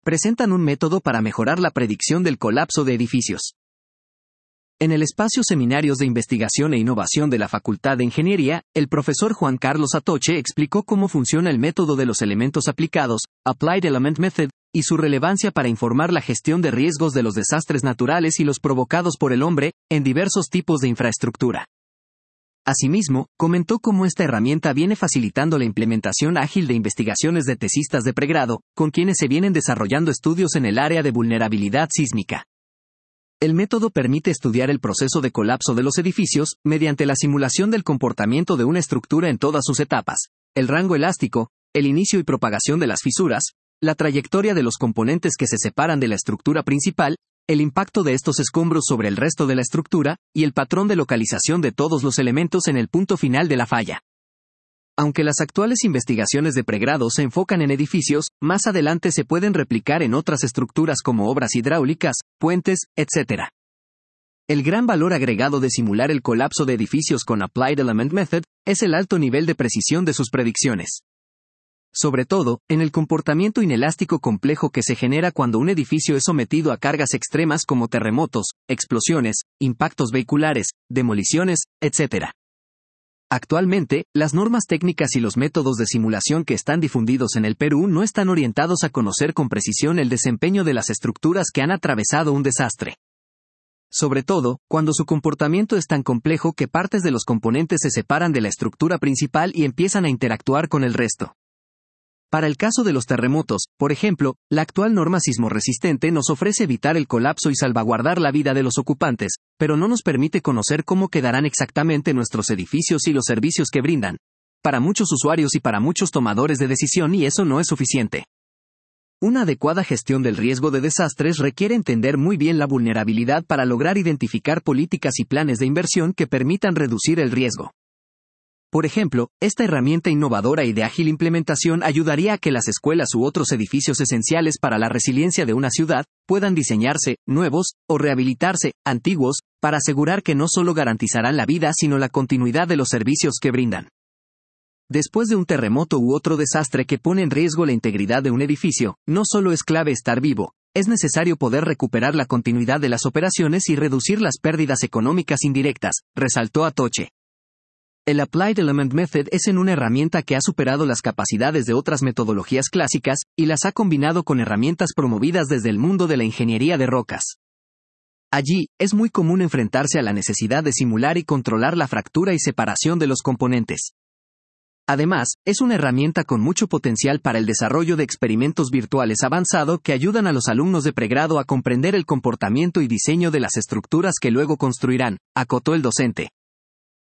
presentan un método para mejorar la predicción del colapso de edificios. En el espacio Seminarios de Investigación e Innovación de la Facultad de Ingeniería, el profesor Juan Carlos Atoche explicó cómo funciona el método de los elementos aplicados, Applied Element Method, y su relevancia para informar la gestión de riesgos de los desastres naturales y los provocados por el hombre, en diversos tipos de infraestructura. Asimismo, comentó cómo esta herramienta viene facilitando la implementación ágil de investigaciones de tesistas de pregrado, con quienes se vienen desarrollando estudios en el área de vulnerabilidad sísmica. El método permite estudiar el proceso de colapso de los edificios, mediante la simulación del comportamiento de una estructura en todas sus etapas, el rango elástico, el inicio y propagación de las fisuras, la trayectoria de los componentes que se separan de la estructura principal, el impacto de estos escombros sobre el resto de la estructura, y el patrón de localización de todos los elementos en el punto final de la falla. Aunque las actuales investigaciones de pregrado se enfocan en edificios, más adelante se pueden replicar en otras estructuras como obras hidráulicas, puentes, etc. El gran valor agregado de simular el colapso de edificios con Applied Element Method es el alto nivel de precisión de sus predicciones. Sobre todo, en el comportamiento inelástico complejo que se genera cuando un edificio es sometido a cargas extremas como terremotos, explosiones, impactos vehiculares, demoliciones, etc. Actualmente, las normas técnicas y los métodos de simulación que están difundidos en el Perú no están orientados a conocer con precisión el desempeño de las estructuras que han atravesado un desastre. Sobre todo, cuando su comportamiento es tan complejo que partes de los componentes se separan de la estructura principal y empiezan a interactuar con el resto. Para el caso de los terremotos, por ejemplo, la actual norma sismorresistente nos ofrece evitar el colapso y salvaguardar la vida de los ocupantes, pero no nos permite conocer cómo quedarán exactamente nuestros edificios y los servicios que brindan. Para muchos usuarios y para muchos tomadores de decisión, y eso no es suficiente. Una adecuada gestión del riesgo de desastres requiere entender muy bien la vulnerabilidad para lograr identificar políticas y planes de inversión que permitan reducir el riesgo. Por ejemplo, esta herramienta innovadora y de ágil implementación ayudaría a que las escuelas u otros edificios esenciales para la resiliencia de una ciudad puedan diseñarse, nuevos, o rehabilitarse, antiguos, para asegurar que no solo garantizarán la vida sino la continuidad de los servicios que brindan. Después de un terremoto u otro desastre que pone en riesgo la integridad de un edificio, no solo es clave estar vivo, es necesario poder recuperar la continuidad de las operaciones y reducir las pérdidas económicas indirectas, resaltó Atoche. El Applied Element Method es una herramienta que ha superado las capacidades de otras metodologías clásicas, y las ha combinado con herramientas promovidas desde el mundo de la ingeniería de rocas. Allí, es muy común enfrentarse a la necesidad de simular y controlar la fractura y separación de los componentes. Además, es una herramienta con mucho potencial para el desarrollo de experimentos virtuales avanzado que ayudan a los alumnos de pregrado a comprender el comportamiento y diseño de las estructuras que luego construirán, acotó el docente.